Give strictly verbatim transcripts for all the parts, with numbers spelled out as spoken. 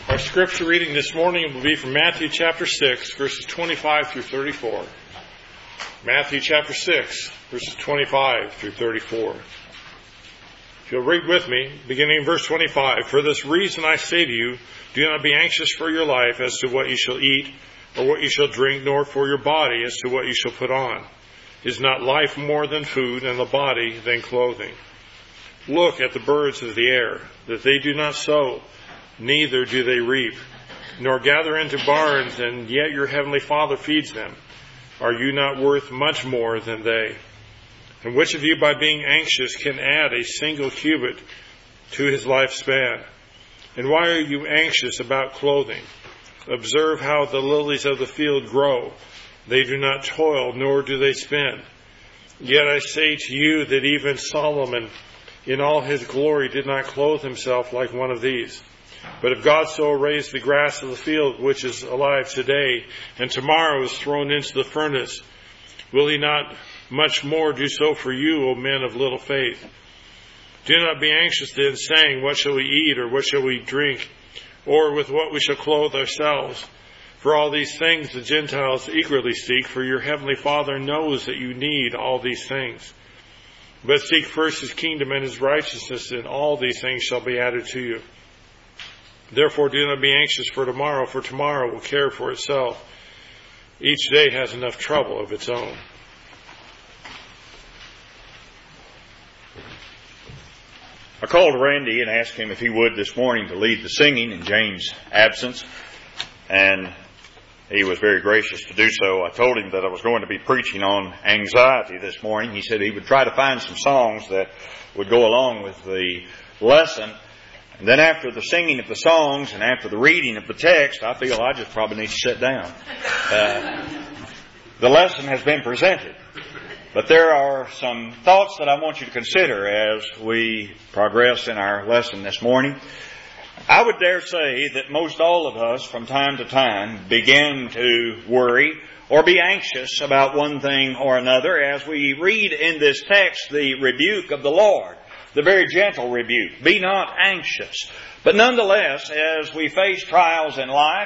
Our scripture reading this morning will be from Matthew chapter six, verses twenty-five through thirty-four. Matthew chapter six, verses twenty-five through thirty-four. If you'll read with me, beginning in verse twenty-five. For this reason I say to you, do not be anxious for your life as to what you shall eat, or what you shall drink, nor for your body as to what you shall put on. Is not life more than food, and the body than clothing? Look at the birds of the air, that they do not sow, neither do they reap, nor gather into barns, and yet your heavenly Father feeds them. Are you not worth much more than they? And which of you, by being anxious, can add a single cubit to his lifespan? And why are you anxious about clothing? Observe how the lilies of the field grow. They do not toil, nor do they spin. Yet I say to you that even Solomon, in all his glory, did not clothe himself like one of these. But if God so arrays the grass of the field, which is alive today, and tomorrow is thrown into the furnace, will he not much more do so for you, O men of little faith? Do not be anxious then, saying, what shall we eat, or what shall we drink, or with what we shall clothe ourselves? For all these things the Gentiles eagerly seek, for your heavenly Father knows that you need all these things. But seek first his kingdom and his righteousness, and all these things shall be added to you. Therefore do not be anxious for tomorrow, for tomorrow will care for itself. Each day has enough trouble of its own. I called Randy and asked him if he would this morning to lead the singing in James' absence, and he was very gracious to do so. I told him that I was going to be preaching on anxiety this morning. He said he would try to find some songs that would go along with the lesson. And then after the singing of the songs and after the reading of the text, I feel I just probably need to sit down. Uh, the lesson has been presented. But there are some thoughts that I want you to consider as we progress in our lesson this morning. I would dare say that most all of us from time to time begin to worry or be anxious about one thing or another as we read in this text the rebuke of the Lord. The very gentle rebuke. Be not anxious. But nonetheless, as we face trials in life,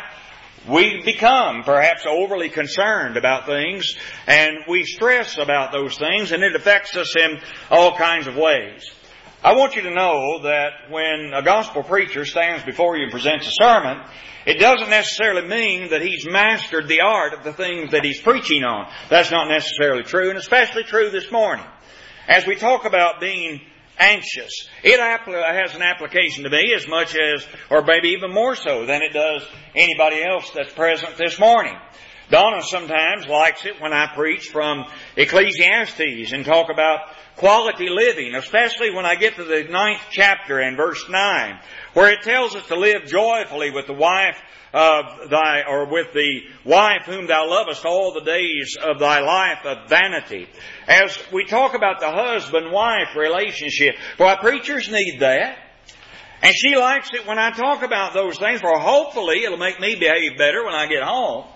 we become perhaps overly concerned about things, and we stress about those things, and it affects us in all kinds of ways. I want you to know that when a gospel preacher stands before you and presents a sermon, it doesn't necessarily mean that he's mastered the art of the things that he's preaching on. That's not necessarily true, and especially true this morning. As we talk about being anxious, it has an application to me as much as, or maybe even more so than it does anybody else that's present this morning. Donna sometimes likes it when I preach from Ecclesiastes and talk about quality living, especially when I get to the ninth chapter and verse nine, where it tells us to live joyfully with the wife of thy, or with the wife whom thou lovest all the days of thy life of vanity. As we talk about the husband-wife relationship, why preachers need that. And she likes it when I talk about those things, for hopefully it'll make me behave better when I get home.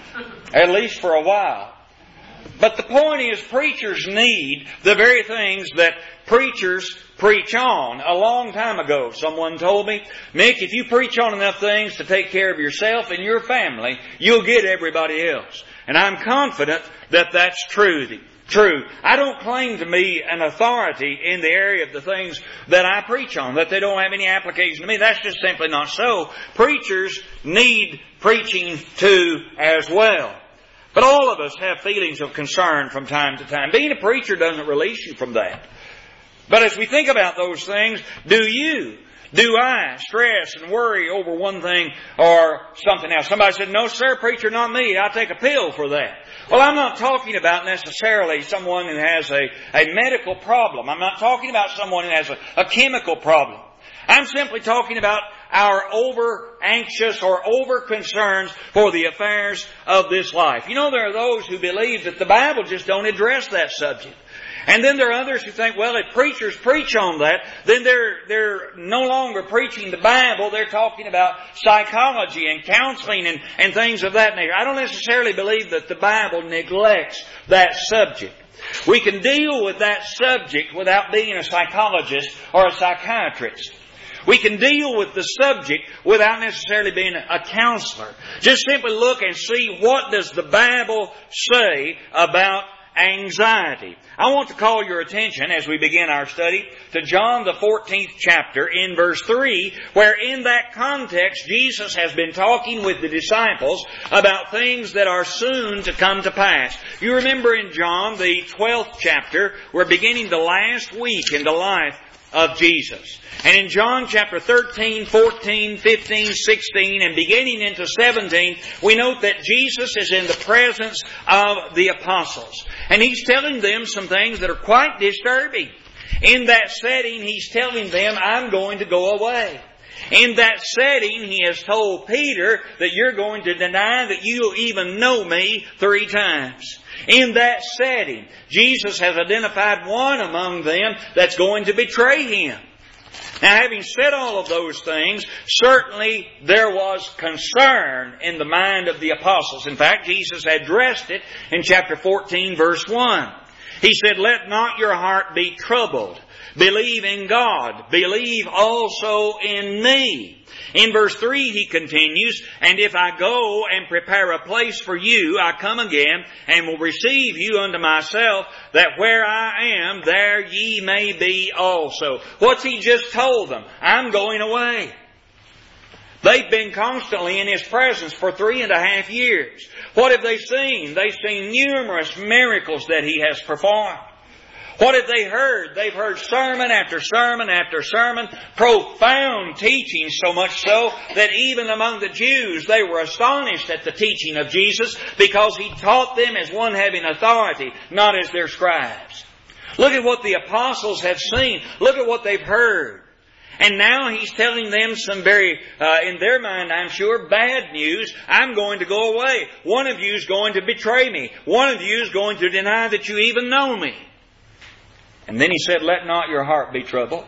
At least for a while. But the point is, preachers need the very things that preachers preach on. A long time ago, someone told me, Mick, if you preach on enough things to take care of yourself and your family, you'll get everybody else. And I'm confident that that's true. True. I don't claim to be an authority in the area of the things that I preach on, that they don't have any application to me. That's just simply not so. Preachers need preaching too as well. But all of us have feelings of concern from time to time. Being a preacher doesn't release you from that. But as we think about those things, do you, do I stress and worry over one thing or something else? Somebody said, no sir, preacher, not me. I'll take a pill for that. Well, I'm not talking about necessarily someone who has a, a medical problem. I'm not talking about someone who has a, a chemical problem. I'm simply talking about our over-anxious or over-concerns for the affairs of this life. You know, there are those who believe that the Bible just don't address that subject. And then there are others who think, well, if preachers preach on that, then they're, they're no longer preaching the Bible. They're talking about psychology and counseling and, and things of that nature. I don't necessarily believe that the Bible neglects that subject. We can deal with that subject without being a psychologist or a psychiatrist. We can deal with the subject without necessarily being a counselor. Just simply look and see, what does the Bible say about anxiety? I want to call your attention as we begin our study to John the fourteenth chapter in verse three, where in that context Jesus has been talking with the disciples about things that are soon to come to pass. You remember in John the twelfth chapter, we're beginning the last week in the life of Jesus. And in John chapter thirteen, fourteen, fifteen, sixteen, and beginning into seventeen, we note that Jesus is in the presence of the apostles. And He's telling them some things that are quite disturbing. In that setting, He's telling them, I'm going to go away. In that setting, He has told Peter that you're going to deny that you even know me three times. In that setting, Jesus has identified one among them that's going to betray Him. Now, having said all of those things, certainly there was concern in the mind of the apostles. In fact, Jesus addressed it in chapter fourteen, verse one. He said, "Let not your heart be troubled. Believe in God. Believe also in me." In verse three he continues, "And if I go and prepare a place for you, I come again and will receive you unto myself, that where I am, there ye may be also." What's He just told them? I'm going away. They've been constantly in His presence for three and a half years. What have they seen? They've seen numerous miracles that He has performed. What have they heard? They've heard sermon after sermon after sermon, profound teaching, so much so that even among the Jews they were astonished at the teaching of Jesus, because He taught them as one having authority, not as their scribes. Look at what the apostles have seen. Look at what they've heard. And now He's telling them some very, uh, in their mind, I'm sure, bad news. I'm going to go away. One of you is going to betray me. One of you is going to deny that you even know me. And then He said, "Let not your heart be troubled.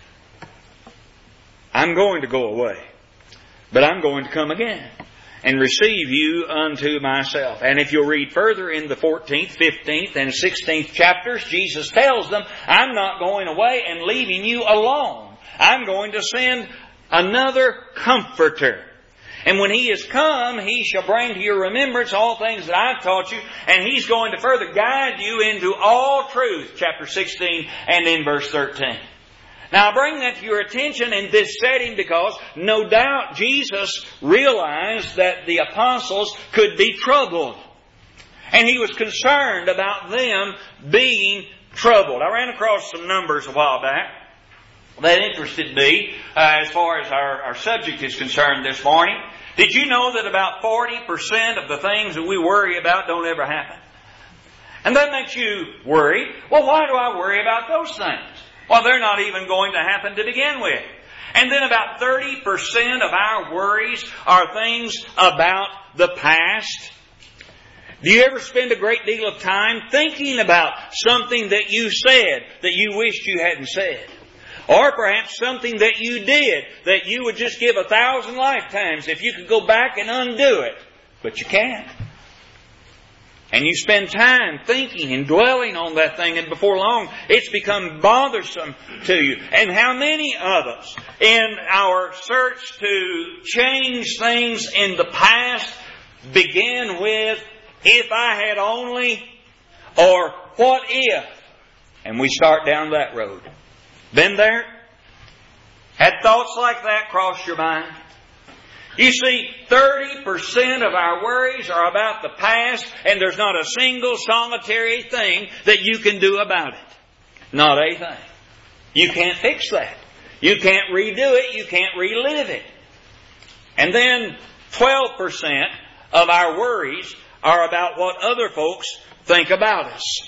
I'm going to go away, but I'm going to come again and receive you unto myself." And if you'll read further in the fourteenth, fifteenth, and sixteenth chapters, Jesus tells them, I'm not going away and leaving you alone. I'm going to send another Comforter. And when He is come, He shall bring to your remembrance all things that I've taught you, and He's going to further guide you into all truth, chapter sixteen and in verse thirteen. Now, I bring that to your attention in this setting because no doubt Jesus realized that the apostles could be troubled. And He was concerned about them being troubled. I ran across some numbers a while back that interested me uh, as far as our, our subject is concerned this morning. Did you know that about forty percent of the things that we worry about don't ever happen? And that makes you worry. Well, why do I worry about those things? Well, they're not even going to happen to begin with. And then about thirty percent of our worries are things about the past. Do you ever spend a great deal of time thinking about something that you said that you wished you hadn't said? Or perhaps something that you did that you would just give a thousand lifetimes if you could go back and undo it. But you can't. And you spend time thinking and dwelling on that thing, and before long it's become bothersome to you. And how many of us in our search to change things in the past begin with, if I had only, or what if? And we start down that road. Been there? Had thoughts like that cross your mind? You see, thirty percent of our worries are about the past, and there's not a single solitary thing that you can do about it. Not a thing. You can't fix that. You can't redo it. You can't relive it. And then twelve percent of our worries are about what other folks think about us.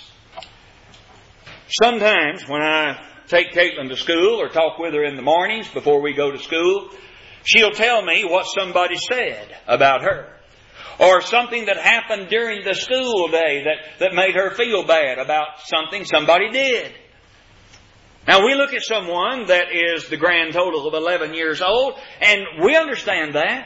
Sometimes when I take Caitlin to school or talk with her in the mornings before we go to school, she'll tell me what somebody said about her. Or something that happened during the school day that, that made her feel bad about something somebody did. Now, we look at someone that is the grand total of eleven years old, and we understand that.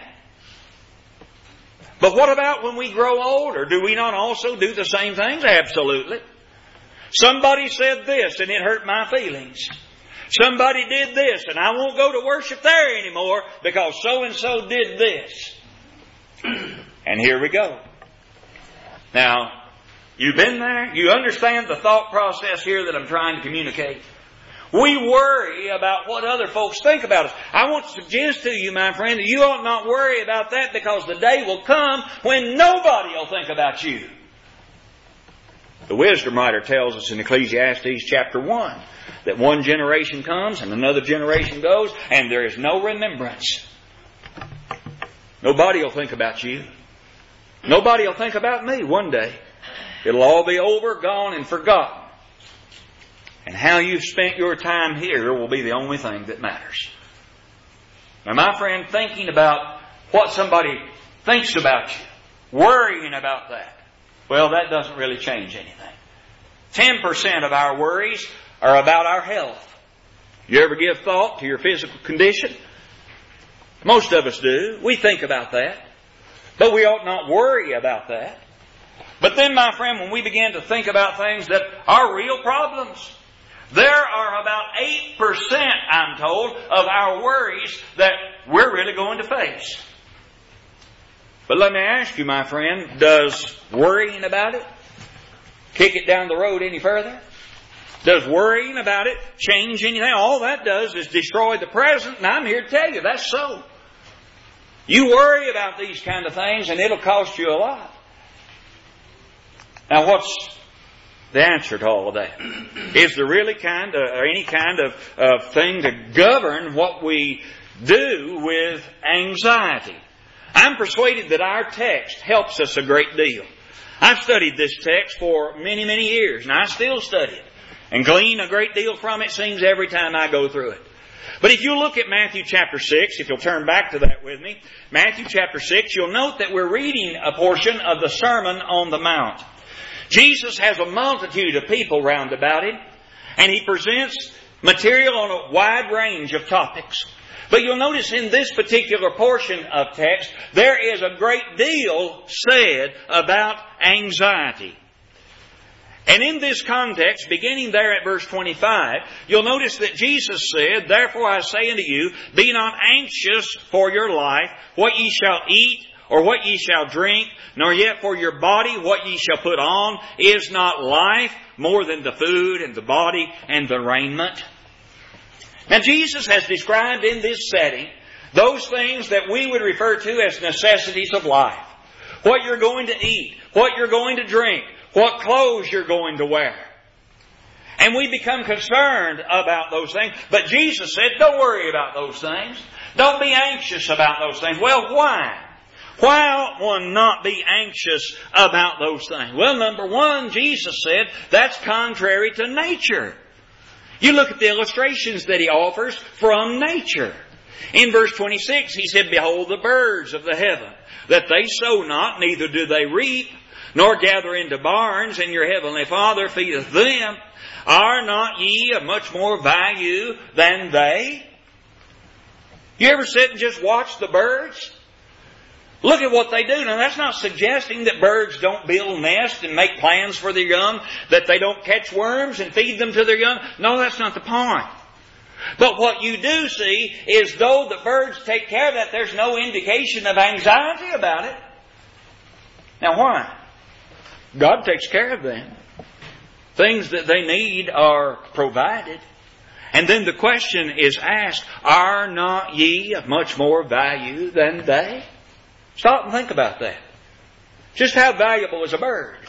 But what about when we grow older? Do we not also do the same things? Absolutely. Somebody said this and it hurt my feelings. Somebody did this, and I won't go to worship there anymore because so-and-so did this. And here we go. Now, you've been there? You understand the thought process here that I'm trying to communicate? We worry about what other folks think about us. I want to suggest to you, my friend, that you ought not worry about that because the day will come when nobody will think about you. The wisdom writer tells us in Ecclesiastes chapter one that one generation comes and another generation goes and there is no remembrance. Nobody will think about you. Nobody will think about me one day. It'll all be over, gone, and forgotten. And how you've spent your time here will be the only thing that matters. Now, my friend, thinking about what somebody thinks about you, worrying about that, well, that doesn't really change anything. Ten percent of our worries are about our health. You ever give thought to your physical condition? Most of us do. We think about that. But we ought not worry about that. But then, my friend, when we begin to think about things that are real problems, there are about eight percent, I'm told, of our worries that we're really going to face. But let me ask you, my friend, does worrying about it kick it down the road any further? Does worrying about it change anything? All that does is destroy the present, and I'm here to tell you that's so. You worry about these kind of things, and it'll cost you a lot. Now, what's the answer to all of that? Is there really kind of, or any kind of, of thing to govern what we do with anxiety? I'm persuaded that our text helps us a great deal. I've studied this text for many, many years, and I still study it and glean a great deal from it, seems every time I go through it. But if you look at Matthew chapter six, if you'll turn back to that with me, Matthew chapter six, you'll note that we're reading a portion of the Sermon on the Mount. Jesus has a multitude of people round about Him, and He presents material on a wide range of topics. But you'll notice in this particular portion of text, there is a great deal said about anxiety. And in this context, beginning there at verse twenty-five, you'll notice that Jesus said, "Therefore I say unto you, be not anxious for your life, what ye shall eat, or what ye shall drink, nor yet for your body what ye shall put on. Is not life more than the food, and the body and the raiment?" Now Jesus has described in this setting those things that we would refer to as necessities of life. What you're going to eat, what you're going to drink, what clothes you're going to wear. And we become concerned about those things. But Jesus said, don't worry about those things. Don't be anxious about those things. Well, why? Why ought one not be anxious about those things? Well, number one, Jesus said, that's contrary to nature. You look at the illustrations that He offers from nature. In verse twenty-six, He said, "Behold the birds of the heaven, that they sow not, neither do they reap, nor gather into barns, and your heavenly Father feedeth them. Are not ye of much more value than they?" You ever sit and just watch the birds? Look at what they do. Now, that's not suggesting that birds don't build nests and make plans for their young, that they don't catch worms and feed them to their young. No, that's not the point. But what you do see is though the birds take care of that, there's no indication of anxiety about it. Now, why? God takes care of them. Things that they need are provided. And then the question is asked, are not ye of much more value than they? Stop and think about that. Just how valuable is a bird?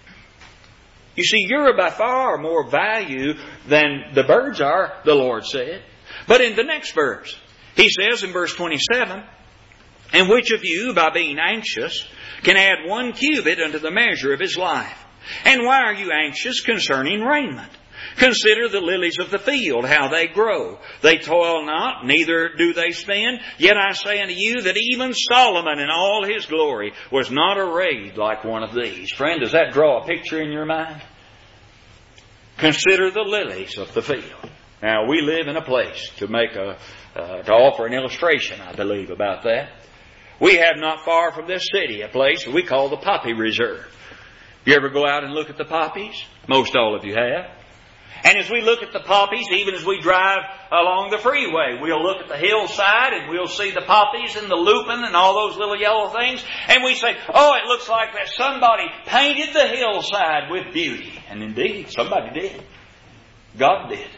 You see, you're by far more value than the birds are, the Lord said. But in the next verse, He says in verse twenty-seven, "And which of you, by being anxious, can add one cubit unto the measure of his life? And why are you anxious concerning raiment? Consider the lilies of the field, how they grow. They toil not, neither do they spin. Yet I say unto you that even Solomon in all his glory was not arrayed like one of these." Friend, does that draw a picture in your mind? Consider the lilies of the field. Now, we live in a place to make a, uh, to offer an illustration, I believe, about that. We have not far from this city a place we call the Poppy Reserve. You ever go out and look at the poppies? Most all of you have. And as we look at the poppies, even as we drive along the freeway, we'll look at the hillside and we'll see the poppies and the lupin and all those little yellow things. And we say, oh, it looks like that somebody painted the hillside with beauty. And indeed, somebody did. God did.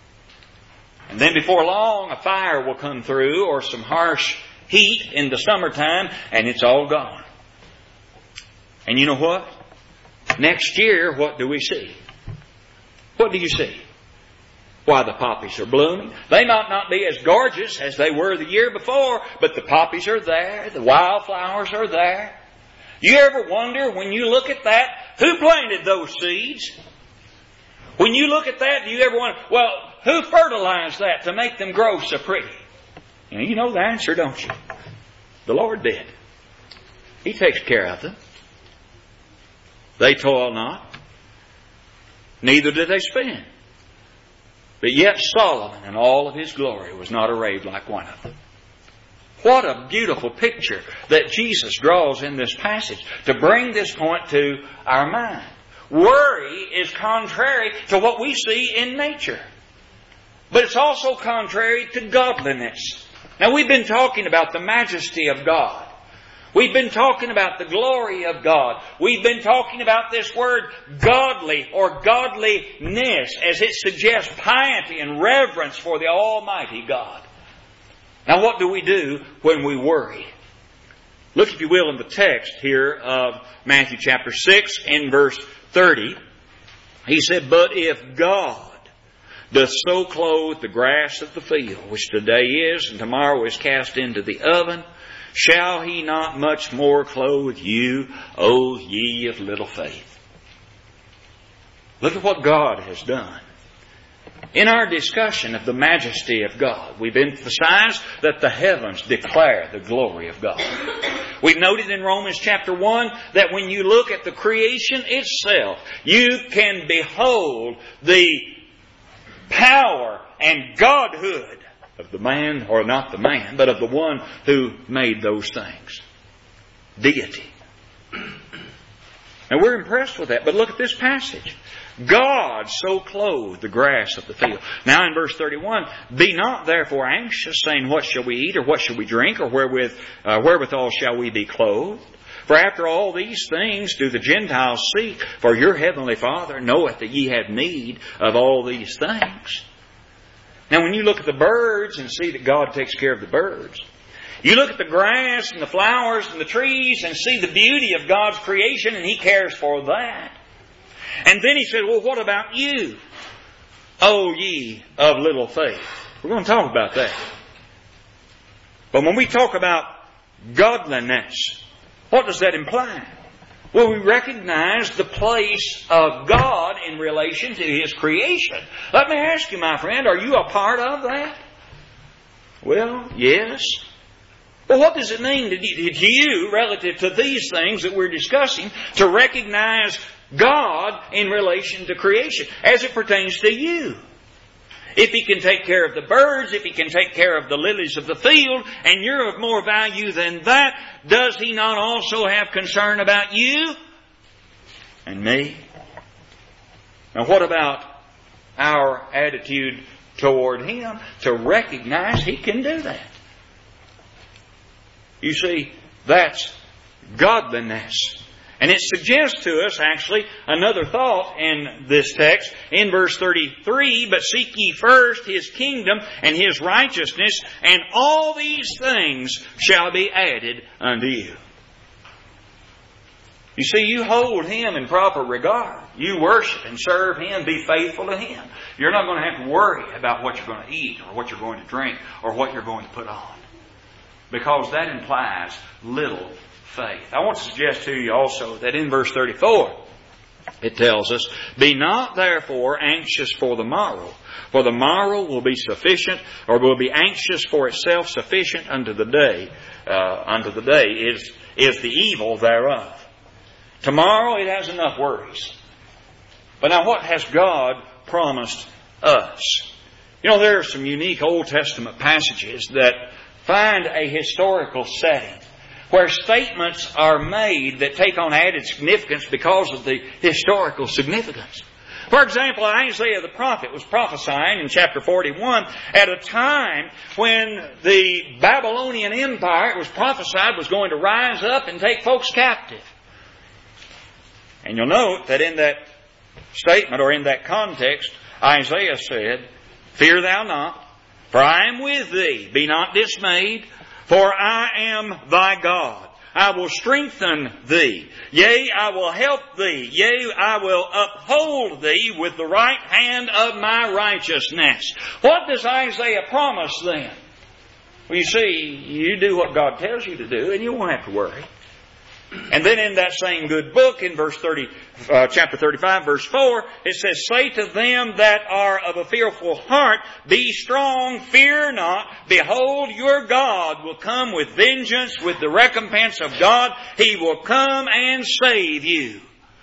And then before long, a fire will come through or some harsh heat in the summertime and it's all gone. And you know what? Next year, what do we see? What do you see? Why, the poppies are blooming. They might not be as gorgeous as they were the year before, but the poppies are there. The wildflowers are there. You ever wonder, when you look at that, who planted those seeds? When you look at that, do you ever wonder, well, who fertilized that to make them grow so pretty? You know, you know the answer, don't you? The Lord did. He takes care of them. They toil not. Neither did they spin. But yet Solomon in all of his glory was not arrayed like one of them. What a beautiful picture that Jesus draws in this passage to bring this point to our mind. Worry is contrary to what we see in nature. But it's also contrary to godliness. Now, we've been talking about the majesty of God. We've been talking about the glory of God. We've been talking about this word godly or godliness as it suggests piety and reverence for the Almighty God. Now, what do we do when we worry? Look, if you will, in the text here of Matthew chapter six in verse thirty. He said, "But if God doth so clothe the grass of the field, which today is and tomorrow is cast into the oven, shall He not much more clothe you, O ye of little faith?" Look at what God has done. In our discussion of the majesty of God, we've emphasized that the heavens declare the glory of God. We've noted in Romans chapter one that when you look at the creation itself, you can behold the power and godhood of the man, or not the man, but of the one who made those things. Deity. Now we're impressed with that, but look at this passage. God so clothed the grass of the field. Now in verse thirty-one, "Be not therefore anxious, saying, What shall we eat, or what shall we drink, or wherewith, uh, wherewithal shall we be clothed? For after all these things do the Gentiles seek, for your heavenly Father knoweth that ye have need of all these things." Now when you look at the birds and see that God takes care of the birds, you look at the grass and the flowers and the trees and see the beauty of God's creation, and He cares for that. And then He said, well, what about you, O ye of little faith? We're going to talk about that. But when we talk about godliness, what does that imply? Well, we recognize the place of God in relation to His creation. Let me ask you, my friend, are you a part of that? Well, yes. Well, what does it mean to you, relative to these things that we're discussing, to recognize God in relation to creation as it pertains to you? If He can take care of the birds, if He can take care of the lilies of the field, and you're of more value than that, does He not also have concern about you and me? Now what about our attitude toward Him to recognize He can do that? You see, that's godliness. And it suggests to us, actually, another thought in this text, in verse thirty-three, "But seek ye first His kingdom and His righteousness, and all these things shall be added unto you." You see, you hold Him in proper regard. You worship and serve Him, be faithful to Him. You're not going to have to worry about what you're going to eat, or what you're going to drink, or what you're going to put on. Because that implies little faith. I want to suggest to you also that in verse thirty-four, it tells us, "Be not therefore anxious for the morrow, for the morrow will be sufficient, or will be anxious for itself sufficient unto the day. Uh, unto the day is, is the evil thereof." Tomorrow it has enough worries. But now what has God promised us? You know, there are some unique Old Testament passages that find a historical setting where statements are made that take on added significance because of the historical significance. For example, Isaiah the prophet was prophesying in chapter forty-one at a time when the Babylonian Empire, it was prophesied, was going to rise up and take folks captive. And you'll note that in that statement, or in that context, Isaiah said, "Fear thou not, for I am with thee. Be not dismayed, for I am thy God. I will strengthen thee. Yea, I will help thee. Yea, I will uphold thee with the right hand of my righteousness." What does Isaiah promise then? Well, you see, you do what God tells you to do, and you won't have to worry. And then in that same good book, in verse thirty, uh, chapter thirty-five, verse four, it says, "Say to them that are of a fearful heart, Be strong, fear not. Behold, your God will come with vengeance, with the recompense of God. He will come and save you."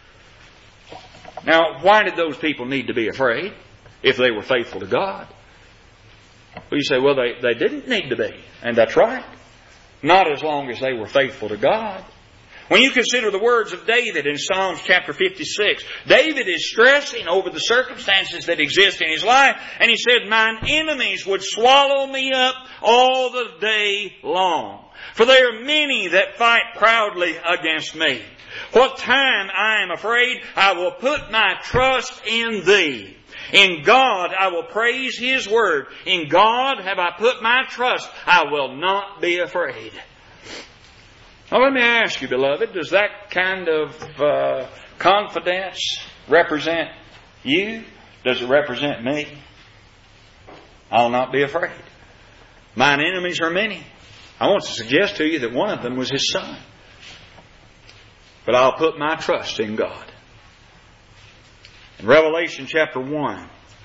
Now, why did those people need to be afraid if they were faithful to God? Well, you say, well, they, they didn't need to be. And that's right. Not as long as they were faithful to God. When you consider the words of David in Psalms chapter fifty-six, David is stressing over the circumstances that exist in his life, and he said, "Mine enemies would swallow me up all the day long. For there are many that fight proudly against me. What time I am afraid, I will put my trust in thee. In God I will praise His word. In God have I put my trust. I will not be afraid." Now let me ask you, beloved, does that kind of uh, confidence represent you? Does it represent me? I'll not be afraid. Mine enemies are many. I want to suggest to you that one of them was His Son. But I'll put my trust in God. In Revelation chapter one,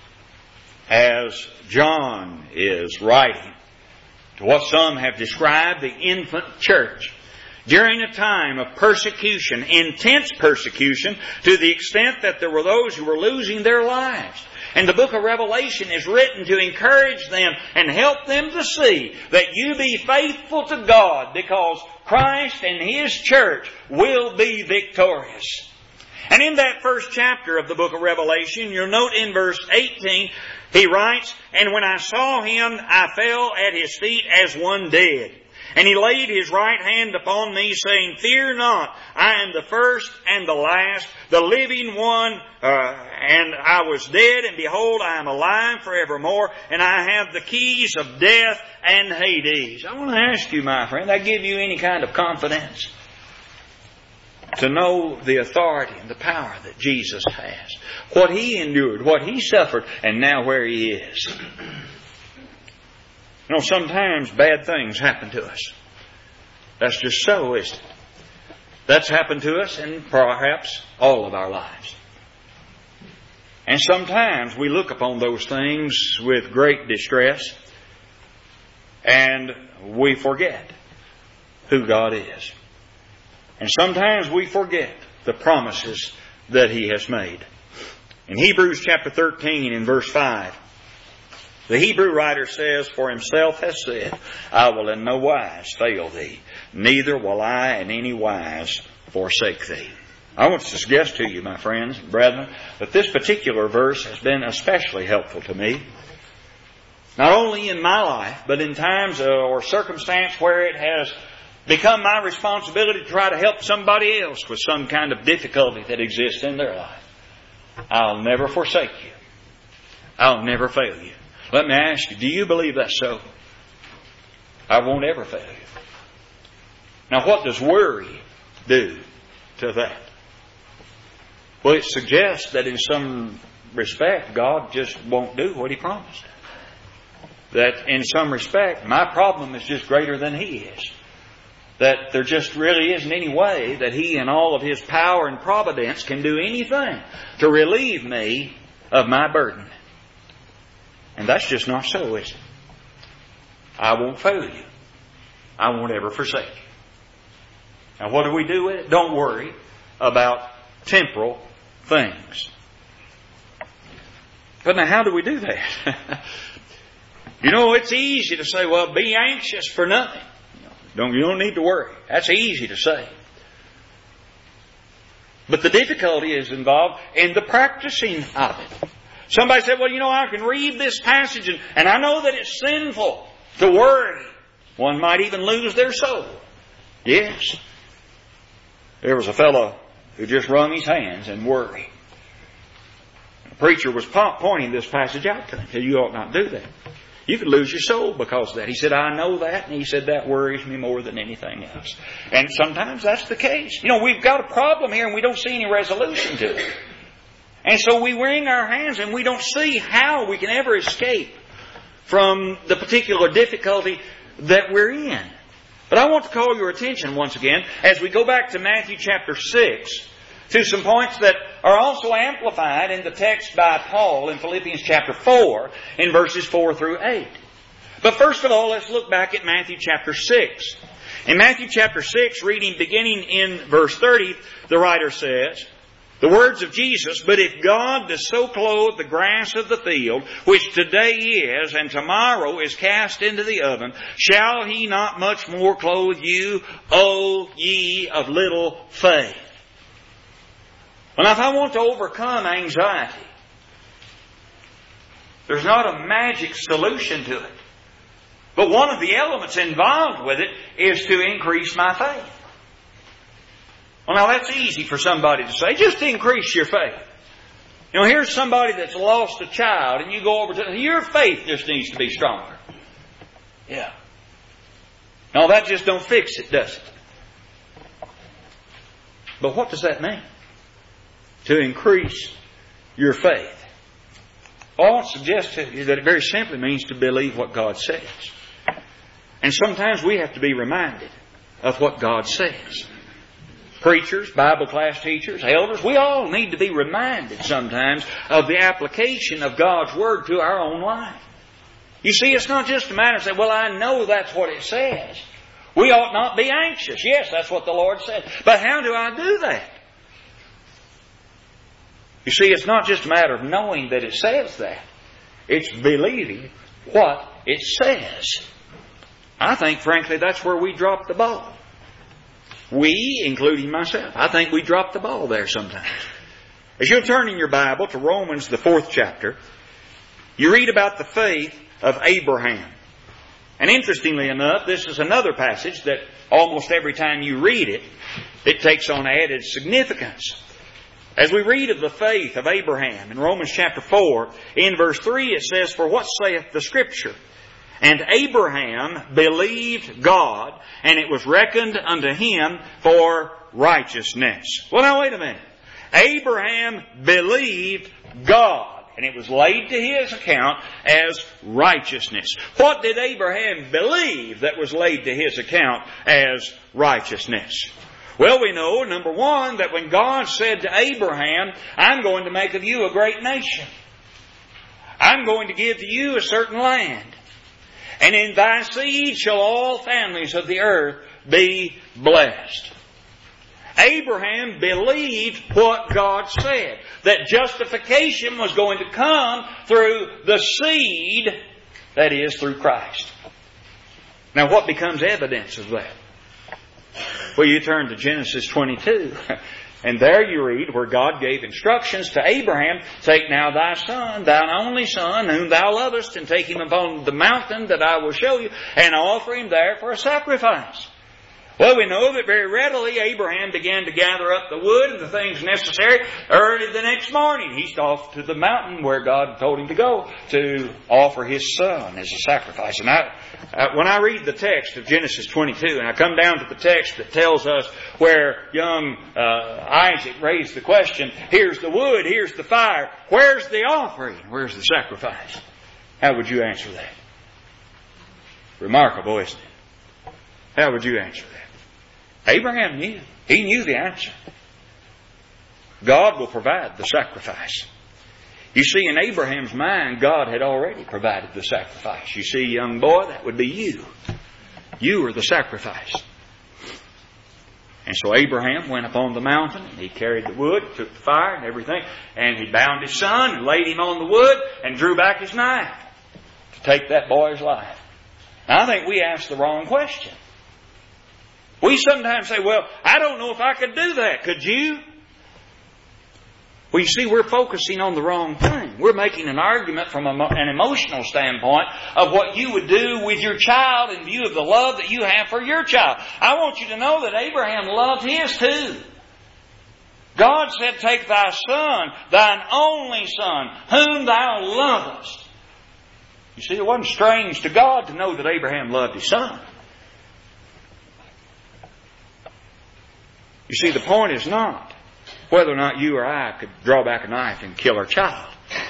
as John is writing to what some have described the infant church, during a time of persecution, intense persecution, to the extent that there were those who were losing their lives. And the book of Revelation is written to encourage them and help them to see that you be faithful to God, because Christ and His church will be victorious. And in that first chapter of the book of Revelation, you'll note in verse eighteen, he writes, "And when I saw Him, I fell at His feet as one dead. And He laid His right hand upon me, saying, Fear not, I am the first and the last, the living one, uh, and I was dead, and behold, I am alive forevermore, and I have the keys of death and Hades." I want to ask you, my friend, that give you any kind of confidence? To know the authority and the power that Jesus has. What He endured, what He suffered, and now where He is. You know, sometimes bad things happen to us. That's just so, isn't it? That's happened to us in perhaps all of our lives. And sometimes we look upon those things with great distress, and we forget who God is. And sometimes we forget the promises that He has made. In Hebrews chapter thirteen in verse five, the Hebrew writer says, "For Himself has said, I will in no wise fail thee, neither will I in any wise forsake thee." I want to suggest to you, my friends and brethren, that this particular verse has been especially helpful to me. Not only in my life, but in times or circumstance where it has become my responsibility to try to help somebody else with some kind of difficulty that exists in their life. I'll never forsake you. I'll never fail you. Let me ask you, do you believe that's so? I won't ever fail you. Now, what does worry do to that? Well, it suggests that in some respect, God just won't do what He promised. That in some respect, my problem is just greater than He is. That there just really isn't any way that He in all of His power and providence can do anything to relieve me of my burden. And that's just not so, is it? I won't fail you. I won't ever forsake you. Now what do we do with it? Don't worry about temporal things. But now how do we do that? You know, it's easy to say, well, be anxious for nothing. Don't, you don't need to worry. That's easy to say. But the difficulty is involved in the practicing of it. Somebody said, well, you know, I can read this passage and, and I know that it's sinful to worry. One might even lose their soul. Yes. There was a fellow who just wrung his hands in worry. The preacher was pointing this passage out to him. He said, you ought not do that. You could lose your soul because of that. He said, I know that. And he said, that worries me more than anything else. And sometimes that's the case. You know, we've got a problem here and we don't see any resolution to it. And so we wring our hands and we don't see how we can ever escape from the particular difficulty that we're in. But I want to call your attention once again, as we go back to Matthew chapter six, to some points that are also amplified in the text by Paul in Philippians chapter four, in verses four through eight. But first of all, let's look back at Matthew chapter six. In Matthew chapter six, reading beginning in verse thirty, the writer says, the words of Jesus, but if God does so clothe the grass of the field, which today is and tomorrow is cast into the oven, shall He not much more clothe you, O ye of little faith? Well, now, if I want to overcome anxiety, there's not a magic solution to it. But one of the elements involved with it is to increase my faith. Well, now that's easy for somebody to say. Just increase your faith. You know, here's somebody that's lost a child and you go over to them. Your faith just needs to be stronger. Yeah. No, that just don't fix it, does it? But what does that mean? To increase your faith. All I suggest to you is that it very simply means to believe what God says. And sometimes we have to be reminded of what God says. Preachers, Bible class teachers, elders, we all need to be reminded sometimes of the application of God's Word to our own life. You see, it's not just a matter of saying, well, I know that's what it says. We ought not be anxious. Yes, that's what the Lord said. But how do I do that? You see, it's not just a matter of knowing that it says that. It's believing what it says. I think, frankly, that's where we drop the ball. We, including myself, I think we drop the ball there sometimes. As you'll turn in your Bible to Romans, the fourth chapter, you read about the faith of Abraham. And interestingly enough, this is another passage that almost every time you read it, it takes on added significance. As we read of the faith of Abraham in Romans chapter four, in verse three it says, for what saith the Scripture? And Abraham believed God, and it was reckoned unto him for righteousness. Well, now wait a minute. Abraham believed God, and it was laid to his account as righteousness. What did Abraham believe that was laid to his account as righteousness? Well, we know, number one, that when God said to Abraham, I'm going to make of you a great nation. I'm going to give to you a certain land. And in thy seed shall all families of the earth be blessed. Abraham believed what God said. That justification was going to come through the seed, that is, through Christ. Now, what becomes evidence of that? Well, you turn to Genesis twenty-two, and there you read where God gave instructions to Abraham, take now thy son, thine only son, whom thou lovest, and take him upon the mountain that I will show you, and offer him there for a sacrifice. Well, we know that very readily Abraham began to gather up the wood and the things necessary. Early the next morning, he's off to the mountain where God told him to go to offer his son as a sacrifice. And I, uh, when I read the text of Genesis twenty-two, and I come down to the text that tells us where young uh, Isaac raised the question, here's the wood, here's the fire, where's the offering, where's the sacrifice? How would you answer that? Remarkable, isn't it? How would you answer that? Abraham knew. He knew the answer. God will provide the sacrifice. You see, in Abraham's mind, God had already provided the sacrifice. You see, young boy, that would be you. You were the sacrifice. And so Abraham went up on the mountain, and he carried the wood, took the fire and everything, and he bound his son, and laid him on the wood, and drew back his knife to take that boy's life. Now, I think we asked the wrong question. We sometimes say, well, I don't know if I could do that. Could you? Well, you see, we're focusing on the wrong thing. We're making an argument from a, an emotional standpoint of what you would do with your child in view of the love that you have for your child. I want you to know that Abraham loved his too. God said, take thy son, thine only son, whom thou lovest. You see, it wasn't strange to God to know that Abraham loved his son. You see, the point is not whether or not you or I could draw back a knife and kill our child.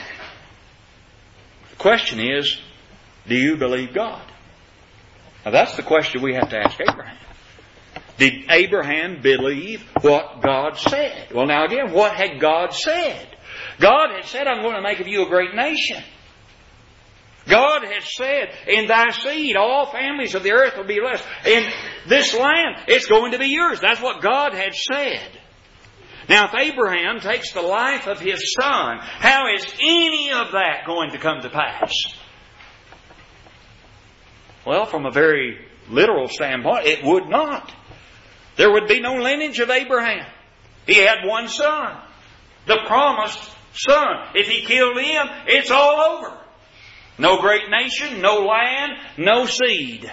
The question is, do you believe God? Now that's the question we have to ask Abraham. Did Abraham believe what God said? Well, now again, what had God said? God had said, I'm going to make of you a great nation. God has said, in thy seed all families of the earth will be blessed. In this land, it's going to be yours. That's what God had said. Now, if Abraham takes the life of his son, how is any of that going to come to pass? Well, from a very literal standpoint, it would not. There would be no lineage of Abraham. He had one son, the promised son. If he killed him, it's all over. No great nation, no land, no seed.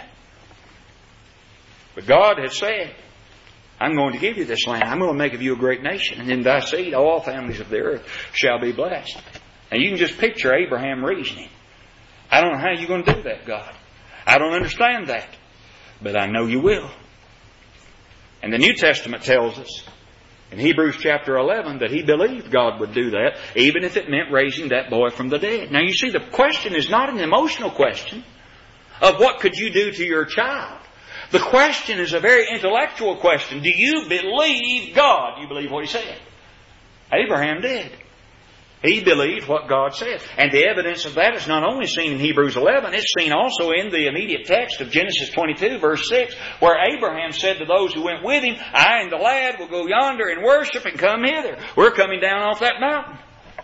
But God had said, I'm going to give you this land. I'm going to make of you a great nation. And in thy seed all families of the earth shall be blessed. And you can just picture Abraham reasoning. I don't know how you're going to do that, God. I don't understand that. But I know you will. And the New Testament tells us in Hebrews chapter eleven that he believed God would do that, even if it meant raising that boy from the dead. Now you see, the question is not an emotional question of what could you do to your child. The question is a very intellectual question. Do you believe God? Do you believe what he said? Abraham did. He believed what God said. And the evidence of that is not only seen in Hebrews eleven, it's seen also in the immediate text of Genesis twenty-two, verse six, where Abraham said to those who went with him, I and the lad will go yonder and worship and come hither. We're coming down off that mountain.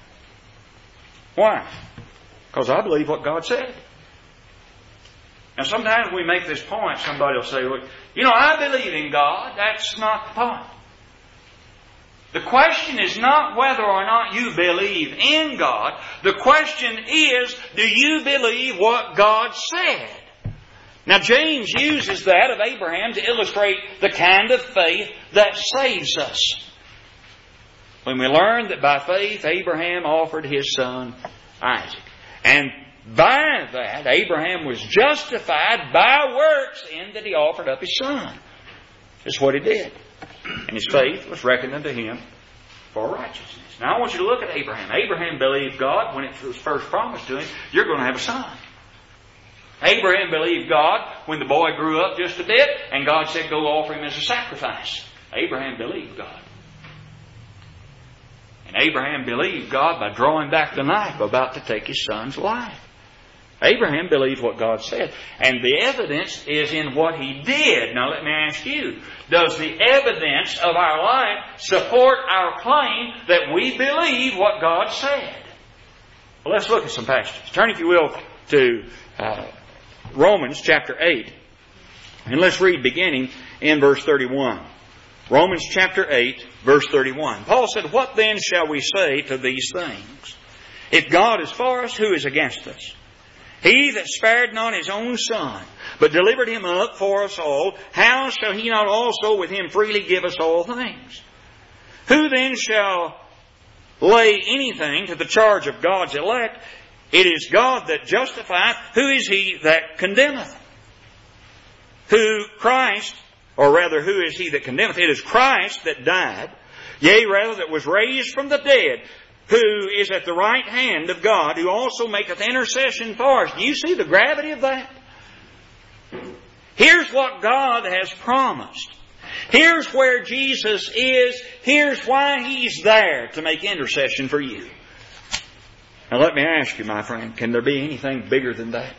Why? Because I believe what God said. Now sometimes we make this point, somebody will say, well, you know, I believe in God. That's not the point. The question is not whether or not you believe in God. The question is, do you believe what God said? Now James uses that of Abraham to illustrate the kind of faith that saves us. When we learn that by faith Abraham offered his son Isaac. And by that Abraham was justified by works in that he offered up his son. That's what he did. And his faith was reckoned unto him for righteousness. Now I want you to look at Abraham. Abraham believed God when it was first promised to him, you're going to have a son. Abraham believed God when the boy grew up just a bit, and God said, go offer him as a sacrifice. Abraham believed God. And Abraham believed God by drawing back the knife about to take his son's life. Abraham believed what God said. And the evidence is in what he did. Now let me ask you, does the evidence of our life support our claim that we believe what God said? Well, let's look at some passages. Turn, if you will, to uh, Romans chapter eight. And let's read beginning in verse thirty-one. Romans chapter eight, verse thirty-one. Paul said, what then shall we say to these things? If God is for us, who is against us? He that spared not his own son, but delivered him up for us all, how shall he not also with him freely give us all things? Who then shall lay anything to the charge of God's elect? It is God that justifieth. Who is he that condemneth? Who Christ, or rather who is he that condemneth? It is Christ that died, yea, rather that was raised from the dead, who is at the right hand of God, who also maketh intercession for us. Do you see the gravity of that? Here's what God has promised. Here's where Jesus is. Here's why He's there, to make intercession for you. Now let me ask you, my friend, can there be anything bigger than that?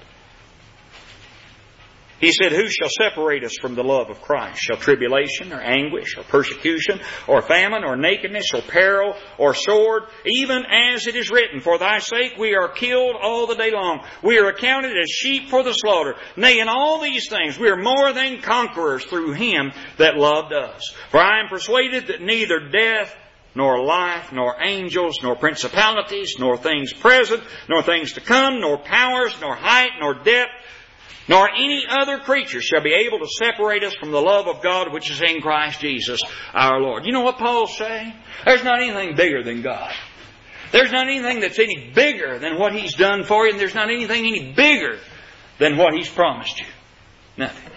He said, who shall separate us from the love of Christ? Shall tribulation or anguish or persecution or famine or nakedness or peril or sword? Even as it is written, for thy sake we are killed all the day long. We are accounted as sheep for the slaughter. Nay, in all these things we are more than conquerors through Him that loved us. For I am persuaded that neither death nor life, nor angels, nor principalities, nor things present, nor things to come, nor powers, nor height, nor depth, nor any other creature shall be able to separate us from the love of God which is in Christ Jesus our Lord. You know what Paul's saying? There's not anything bigger than God. There's not anything that's any bigger than what He's done for you, and there's not anything any bigger than what He's promised you. Nothing.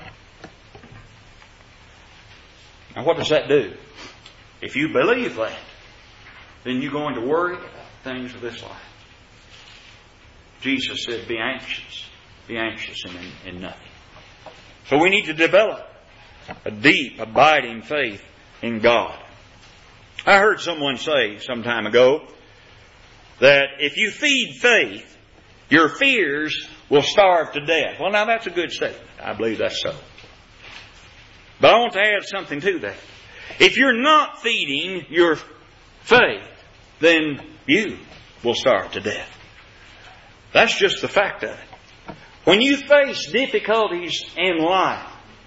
Now what does that do? If you believe that, then you're going to worry about things of this life. Jesus said, be anxious. Be anxious in, in, in nothing. So we need to develop a deep, abiding faith in God. I heard someone say some time ago that if you feed faith, your fears will starve to death. Well, now that's a good statement. I believe that's so. But I want to add something to that. If you're not feeding your faith, then you will starve to death. That's just the fact of it. When you face difficulties in life,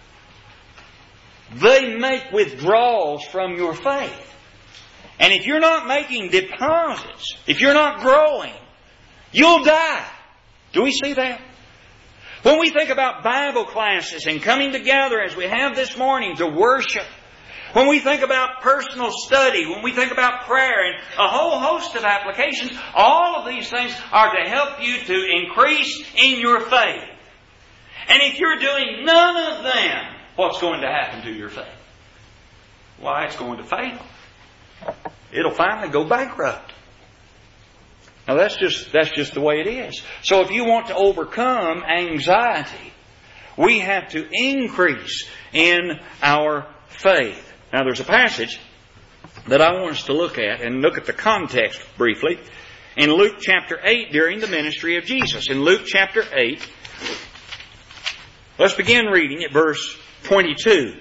they make withdrawals from your faith. And if you're not making deposits, if you're not growing, you'll die. Do we see that? When we think about Bible classes and coming together as we have this morning to worship, when we think about personal study, when we think about prayer and a whole host of applications, all of these things are to help you to increase in your faith. And if you're doing none of them, what's going to happen to your faith? Why, it's going to fail. It'll finally go bankrupt. Now that's just, that's just the way it is. So if you want to overcome anxiety, we have to increase in our faith. Now there's a passage that I want us to look at and look at the context briefly in Luke chapter eight during the ministry of Jesus. In Luke chapter eight, let's begin reading at verse twenty-two.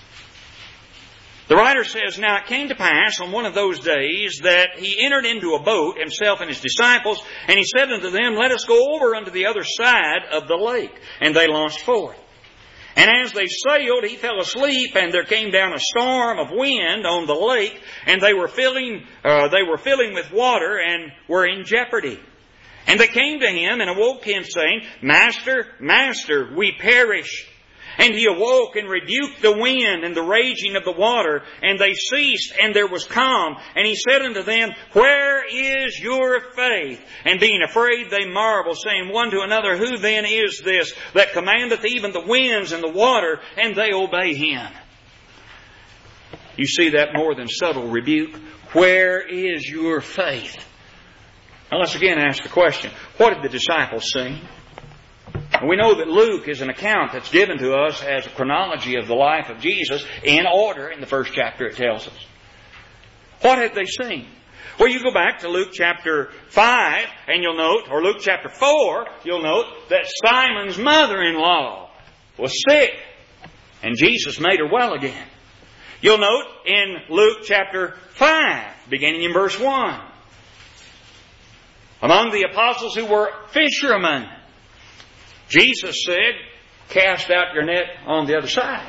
The writer says, Now it came to pass on one of those days that he entered into a boat, himself and his disciples, and he said unto them, Let us go over unto the other side of the lake. And they launched forth. And as they sailed, he fell asleep, and there came down a storm of wind on the lake, and they were filling, uh, they were filling with water, and were in jeopardy. And they came to him and awoke him, saying, Master, Master, we perish. And he awoke and rebuked the wind and the raging of the water, and they ceased, and there was calm. And he said unto them, Where is your faith? And being afraid, they marveled, saying one to another, Who then is this that commandeth even the winds and the water, and they obey him? You see that more than subtle rebuke. Where is your faith? Now let's again ask the question, what did the disciples sing? We know that Luke is an account that's given to us as a chronology of the life of Jesus in order. In the first chapter it tells us. What had they seen? Well, you go back to Luke chapter five and you'll note, or Luke chapter four, you'll note that Simon's mother-in-law was sick and Jesus made her well again. You'll note in Luke chapter five, beginning in verse one, among the apostles who were fishermen, Jesus said, Cast out your net on the other side.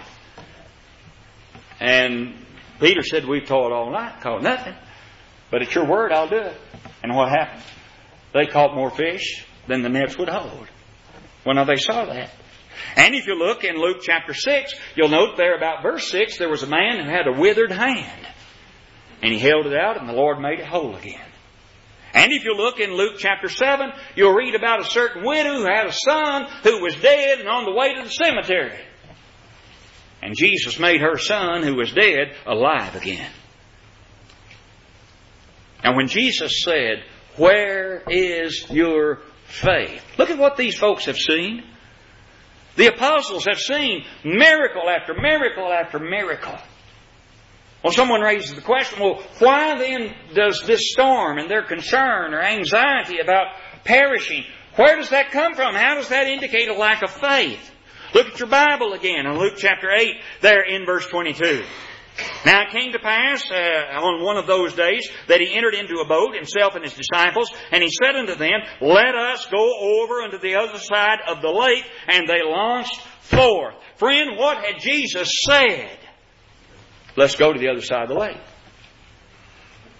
And Peter said, We've toiled all night, caught nothing. But at your word, I'll do it. And what happened? They caught more fish than the nets would hold. Well, now they saw that. And if you look in Luke chapter six, you'll note there about verse six, there was a man who had a withered hand. And he held it out, and the Lord made it whole again. And if you look in Luke chapter seven, you'll read about a certain widow who had a son who was dead and on the way to the cemetery. And Jesus made her son who was dead alive again. And when Jesus said, Where is your faith? Look at what these folks have seen. The apostles have seen miracle after miracle after miracle. Well, someone raises the question, well, why then does this storm and their concern or anxiety about perishing, where does that come from? How does that indicate a lack of faith? Look at your Bible again in Luke chapter eight, there in verse twenty-two. Now it came to pass uh, on one of those days that he entered into a boat, himself and his disciples, and he said unto them, Let us go over unto the other side of the lake, and they launched forth. Friend, what had Jesus said? Let's go to the other side of the lake.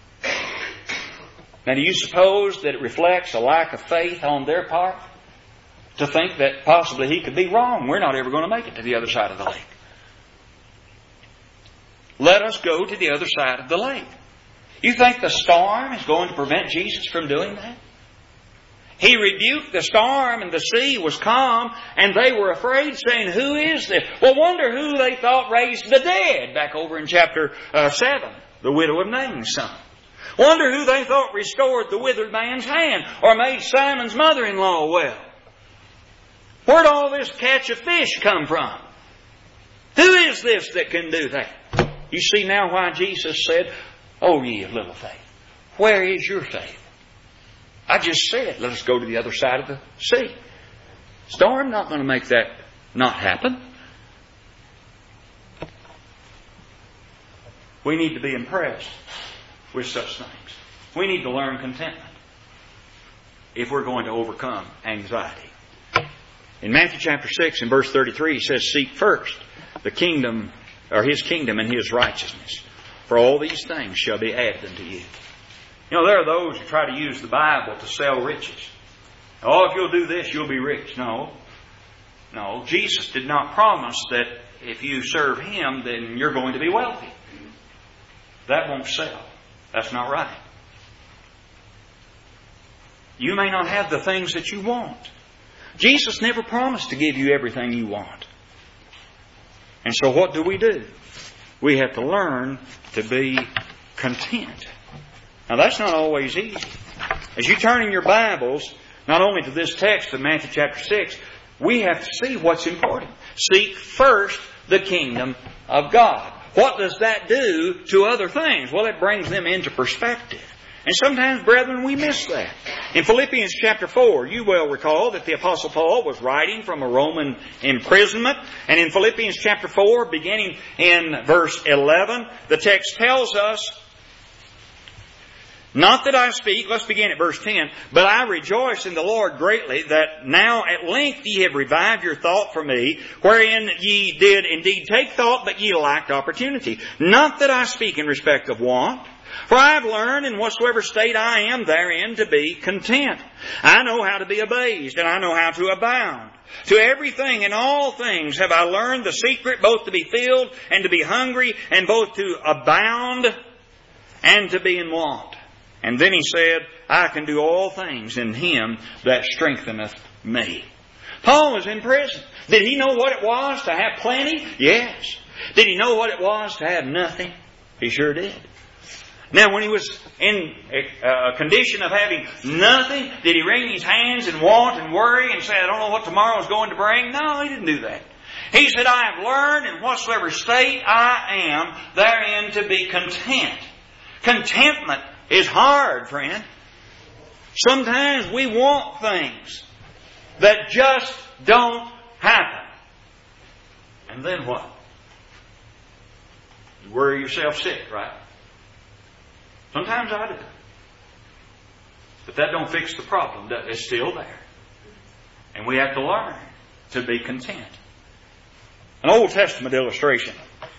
Now, do you suppose that it reflects a lack of faith on their part to think that possibly he could be wrong? We're not ever going to make it to the other side of the lake. Let us go to the other side of the lake. You think the storm is going to prevent Jesus from doing that? He rebuked the storm and the sea was calm and they were afraid, saying, who is this? Well, wonder who they thought raised the dead back over in chapter uh, seven, the widow of Nain's son. Wonder who they thought restored the withered man's hand or made Simon's mother-in-law well. Where'd all this catch of fish come from? Who is this that can do that? You see now why Jesus said, oh, ye of little faith, where is your faith? I just said, let us go to the other side of the sea. Storm not going to make that not happen. We need to be impressed with such things. We need to learn contentment if we're going to overcome anxiety. In Matthew chapter six and verse thirty-three, he says, seek first the kingdom, or His kingdom and His righteousness, for all these things shall be added unto you. You know, there are those who try to use the Bible to sell riches. Oh, if you'll do this, you'll be rich. No. No, Jesus did not promise that if you serve Him, then you're going to be wealthy. That won't sell. That's not right. You may not have the things that you want. Jesus never promised to give you everything you want. And so what do we do? We have to learn to be content. Now that's not always easy. As you turn in your Bibles, not only to this text of Matthew chapter six, we have to see what's important. Seek first the kingdom of God. What does that do to other things? Well, it brings them into perspective. And sometimes, brethren, we miss that. In Philippians chapter four, you well recall that the Apostle Paul was writing from a Roman imprisonment. And in Philippians chapter four, beginning in verse eleven, the text tells us, not that I speak, let's begin at verse ten, but I rejoice in the Lord greatly that now at length ye have revived your thought for me, wherein ye did indeed take thought, but ye lacked opportunity. Not that I speak in respect of want, for I have learned in whatsoever state I am therein to be content. I know how to be abased, and I know how to abound. To everything and all things have I learned the secret, both to be filled and to be hungry, and both to abound and to be in want. And then he said, I can do all things in Him that strengtheneth me. Paul was in prison. Did he know what it was to have plenty? Yes. Did he know what it was to have nothing? He sure did. Now, when he was in a condition of having nothing, did he wring his hands and want and worry and say, I don't know what tomorrow is going to bring? No, he didn't do that. He said, I have learned in whatsoever state I am therein to be content. Contentment is hard, friend. Sometimes we want things that just don't happen. And then what? You worry yourself sick, right? Sometimes I do. But that don't fix the problem. It's still there. And we have to learn to be content. An Old Testament illustration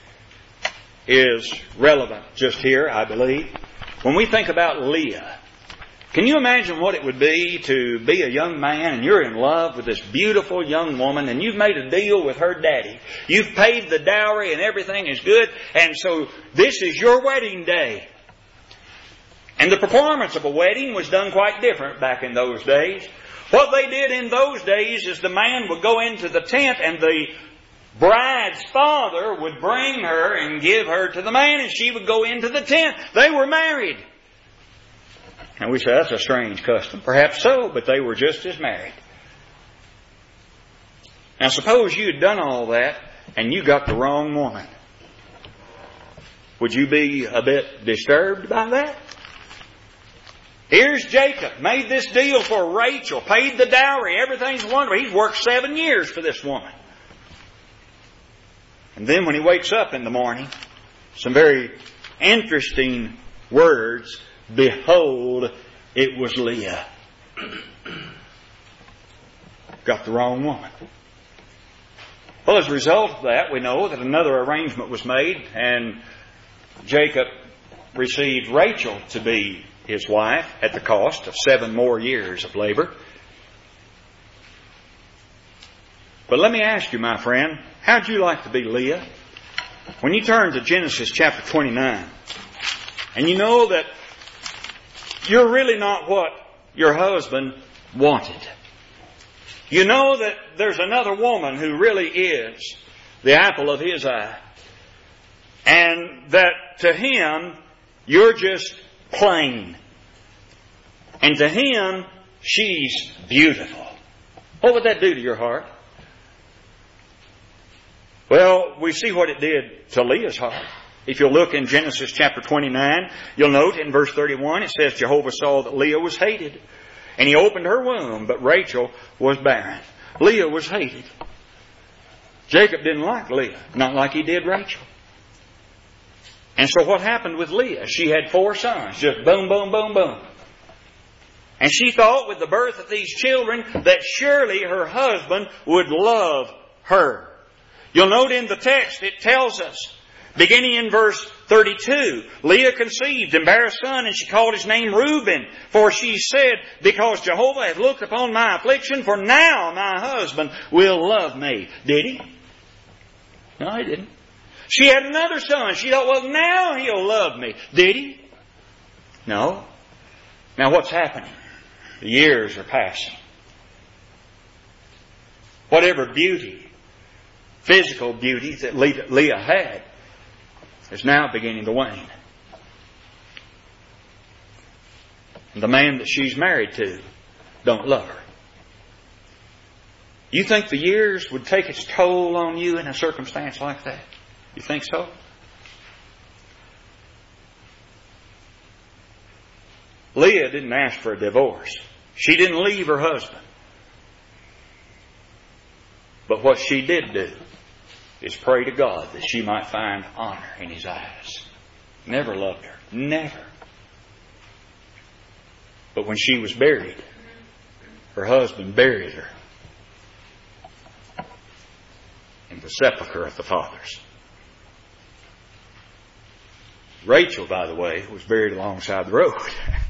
is relevant just here, I believe. When we think about Leah, can you imagine what it would be to be a young man and you're in love with this beautiful young woman and you've made a deal with her daddy. You've paid the dowry and everything is good, and so this is your wedding day. And the performance of a wedding was done quite different back in those days. What they did in those days is the man would go into the tent and the bride's father would bring her and give her to the man, and she would go into the tent. They were married. And we say, that's a strange custom. Perhaps so, but they were just as married. Now suppose you had done all that and you got the wrong woman. Would you be a bit disturbed by that? Here's Jacob, made this deal for Rachel, paid the dowry, everything's wonderful. He's worked seven years for this woman. And then when he wakes up in the morning, some very interesting words. Behold, it was Leah. Got the wrong woman. Well, as a result of that, we know that another arrangement was made, and Jacob received Rachel to be his wife at the cost of seven more years of labor. But let me ask you, my friend, how'd you like to be Leah? When you turn to Genesis chapter twenty-nine, and you know that you're really not what your husband wanted. You know that there's another woman who really is the apple of his eye. And that to him, you're just plain. And to him, she's beautiful. What would that do to your heart? Well, we see what it did to Leah's heart. If you'll look in Genesis chapter twenty-nine, you'll note in verse thirty-one, it says, Jehovah saw that Leah was hated, and He opened her womb, but Rachel was barren. Leah was hated. Jacob didn't like Leah, not like he did Rachel. And so what happened with Leah? She had four sons, just boom, boom, boom, boom. And she thought with the birth of these children that surely her husband would love her. You'll note in the text it tells us, beginning in verse thirty-two, Leah conceived and bare a son, and she called his name Reuben. For she said, because Jehovah hath looked upon my affliction, for now my husband will love me. Did he? No, he didn't. She had another son. She thought, well, now he'll love me. Did he? No. Now what's happening? The years are passing. Whatever beauty, physical beauty that Leah had, is now beginning to wane. The man that she's married to don't love her. You think the years would take its toll on you in a circumstance like that? You think so? Leah didn't ask for a divorce. She didn't leave her husband. But what she did do is pray to God that she might find honor in His eyes. Never loved her. Never. But when she was buried, her husband buried her in the sepulchre of the fathers. Rachel, by the way, was buried alongside the road.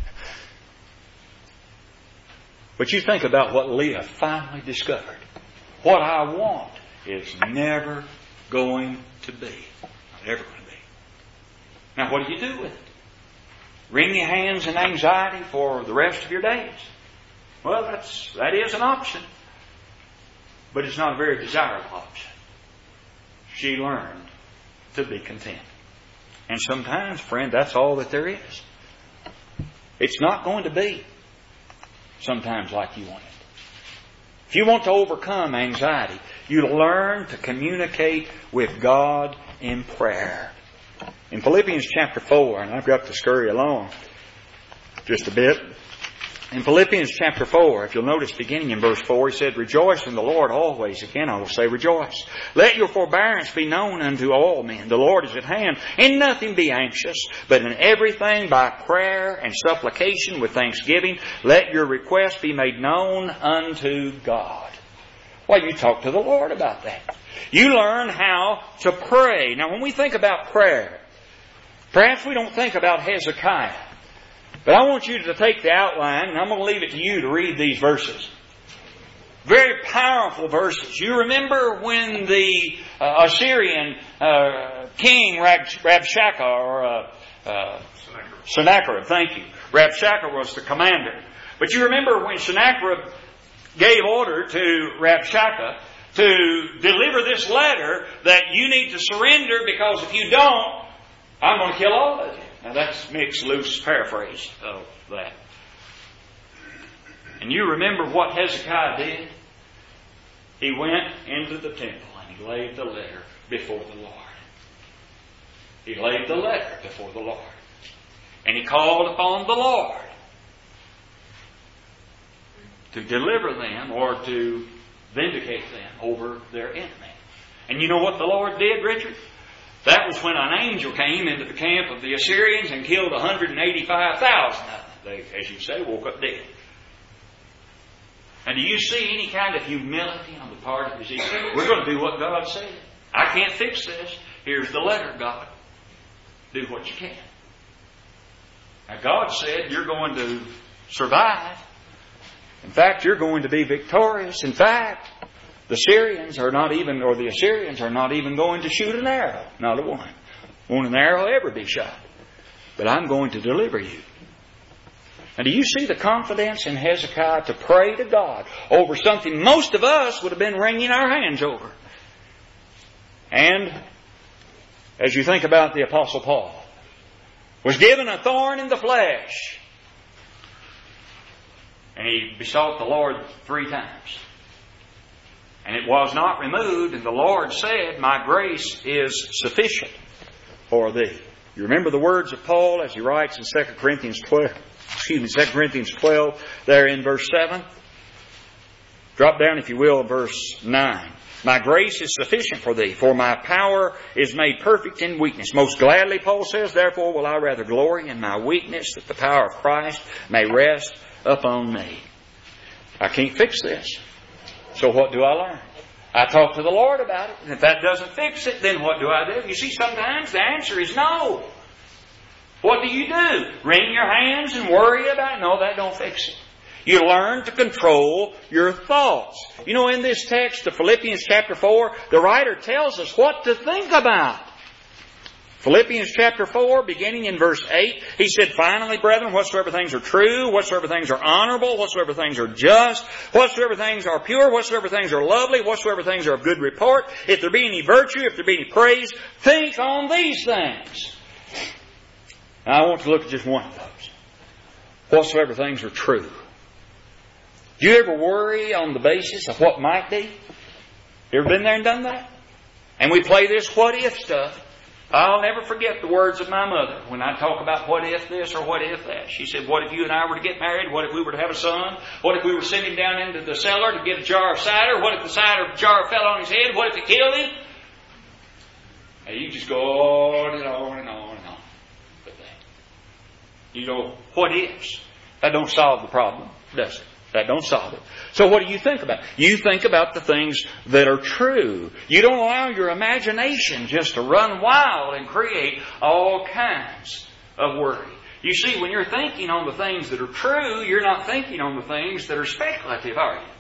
But you think about what Leah finally discovered. What I want is never going to be. Not ever going to be. Now what do you do with it? Wring your hands in anxiety for the rest of your days? Well, that's that is an option. But it's not a very desirable option. She learned to be content. And sometimes, friend, that's all that there is. It's not going to be sometimes like you want it. If you want to overcome anxiety, you learn to communicate with God in prayer. In Philippians chapter four, and I've got to scurry along just a bit. In Philippians chapter four, if you'll notice beginning in verse four, he said, Rejoice in the Lord always. Again, I will say rejoice. Let your forbearance be known unto all men. The Lord is at hand. In nothing be anxious, but in everything by prayer and supplication with thanksgiving, let your requests be made known unto God. Why, you talk to the Lord about that. You learn how to pray. Now, when we think about prayer, perhaps we don't think about Hezekiah. But I want you to take the outline, and I'm going to leave it to you to read these verses. Very powerful verses. You remember when the uh, Assyrian uh, king Rabshakeh, or uh, uh, Sennacherib, thank you. Rabshakeh was the commander. But you remember when Sennacherib gave order to Rabshakeh to deliver this letter that you need to surrender, because if you don't, I'm going to kill all of you. Now that's Mick's loose paraphrase of that. And you remember what Hezekiah did? He went into the temple and he laid the letter before the Lord. He laid the letter before the Lord. And he called upon the Lord to deliver them or to vindicate them over their enemy. And you know what the Lord did, Richard? That was when an angel came into the camp of the Assyrians and killed one hundred eighty-five thousand of them. They, as you say, woke up dead. And do you see any kind of humility on the part of Ezekiel? We're going to do what God said. I can't fix this. Here's the letter, God. Do what you can. Now God said you're going to survive. In fact, you're going to be victorious. In fact, the Syrians are not even, or the Assyrians are not even going to shoot an arrow. Not a one. Won't an arrow ever be shot. But I'm going to deliver you. And do you see the confidence in Hezekiah to pray to God over something most of us would have been wringing our hands over? And as you think about the Apostle Paul, was given a thorn in the flesh. And he besought the Lord three times. And it was not removed, and the Lord said, my grace is sufficient for thee. You remember the words of Paul as he writes in Second Corinthians twelve, excuse me, Second Corinthians twelve, there in verse seven. Drop down, if you will, verse nine. My grace is sufficient for thee, for my power is made perfect in weakness. Most gladly, Paul says, therefore will I rather glory in my weakness, that the power of Christ may rest upon me. I can't fix this. So what do I learn? I talk to the Lord about it. And if that doesn't fix it, then what do I do? You see, sometimes the answer is no. What do you do? Wring your hands and worry about it? No, that don't fix it. You learn to control your thoughts. You know, in this text of Philippians chapter four, the writer tells us what to think about. Philippians chapter four, beginning in verse eight, he said, finally, brethren, whatsoever things are true, whatsoever things are honorable, whatsoever things are just, whatsoever things are pure, whatsoever things are lovely, whatsoever things are of good report, if there be any virtue, if there be any praise, think on these things. Now, I want to look at just one of those. Whatsoever things are true. Do you ever worry on the basis of what might be? You ever been there and done that? And we play this what if stuff. I'll never forget the words of my mother when I talk about what if this or what if that. She said, what if you and I were to get married? What if we were to have a son? What if we were sending down into the cellar to get a jar of cider? What if the cider jar fell on his head? What if it killed him? And you just go on and on and on and on with that. You know, what ifs? That don't solve the problem, does it? That don't solve it. So what do you think about? You think about the things that are true. You don't allow your imagination just to run wild and create all kinds of worry. You see, when you're thinking on the things that are true, you're not thinking on the things that are speculative, are you?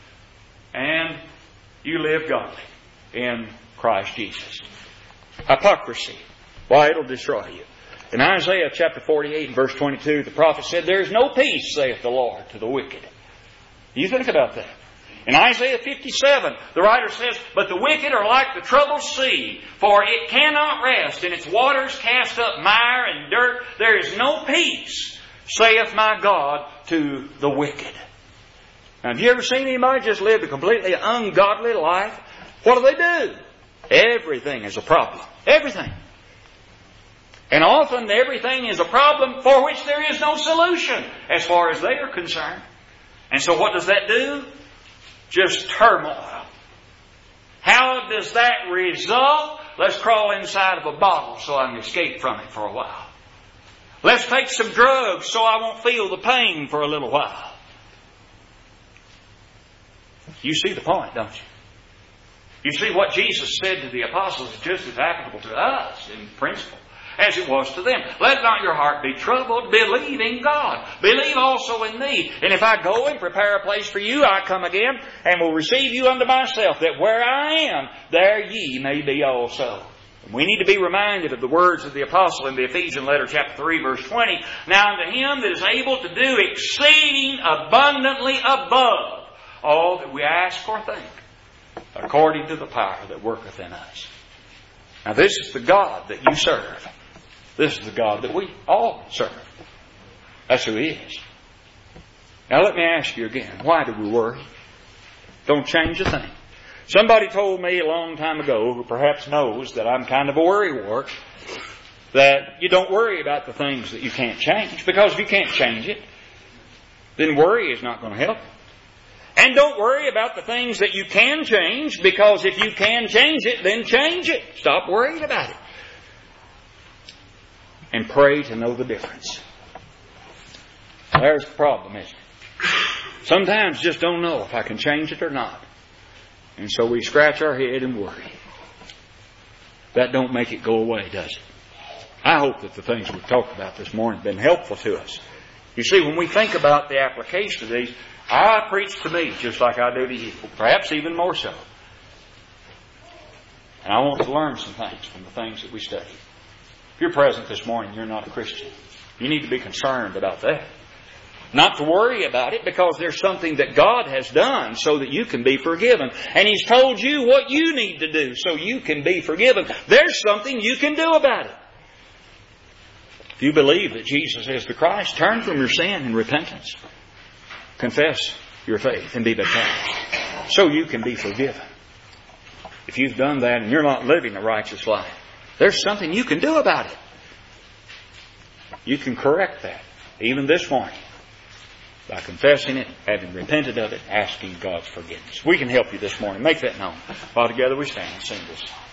And you live godly in Christ Jesus. Hypocrisy. Why, it'll destroy you. In Isaiah chapter forty-eight and verse twenty-two, the prophet said, there is no peace, saith the Lord, to the wicked. You think about that. In Isaiah fifty-seven, the writer says, but the wicked are like the troubled sea, for it cannot rest, and its waters cast up mire and dirt. There is no peace, saith my God, to the wicked. Now, have you ever seen anybody just live a completely ungodly life? What do they do? Everything is a problem. Everything. And often everything is a problem for which there is no solution, as far as they are concerned. And so what does that do? Just turmoil. How does that result? Let's crawl inside of a bottle so I can escape from it for a while. Let's take some drugs so I won't feel the pain for a little while. You see the point, don't you? You see what Jesus said to the apostles is just as applicable to us in principle as it was to them. Let not your heart be troubled. Believe in God. Believe also in me. And if I go and prepare a place for you, I come again and will receive you unto myself, that where I am, there ye may be also. And we need to be reminded of the words of the apostle in the Ephesian letter, chapter three, verse twenty. Now unto him that is able to do exceeding abundantly above all that we ask or think, according to the power that worketh in us. Now this is the God that you serve. This is the God that we all serve. That's who He is. Now let me ask you again, why do we worry? Don't change a thing. Somebody told me a long time ago, who perhaps knows that I'm kind of a worrywart, that you don't worry about the things that you can't change, because if you can't change it, then worry is not going to help. And don't worry about the things that you can change, because if you can change it, then change it. Stop worrying about it. And pray to know the difference. There's the problem, isn't it? Sometimes just don't know if I can change it or not. And so we scratch our head and worry. That don't make it go away, does it? I hope that the things we've talked about this morning have been helpful to us. You see, when we think about the application of these, I preach to me just like I do to you, perhaps even more so. And I want to learn some things from the things that we study. If you're present this morning, you're not a Christian. You need to be concerned about that. Not to worry about it, because there's something that God has done so that you can be forgiven. And He's told you what you need to do so you can be forgiven. There's something you can do about it. If you believe that Jesus is the Christ, turn from your sin in repentance. Confess your faith and be baptized so you can be forgiven. If you've done that and you're not living a righteous life, there's something you can do about it. You can correct that, even this morning, by confessing it, having repented of it, asking God's forgiveness. We can help you this morning. Make that known. While together we stand and sing this song.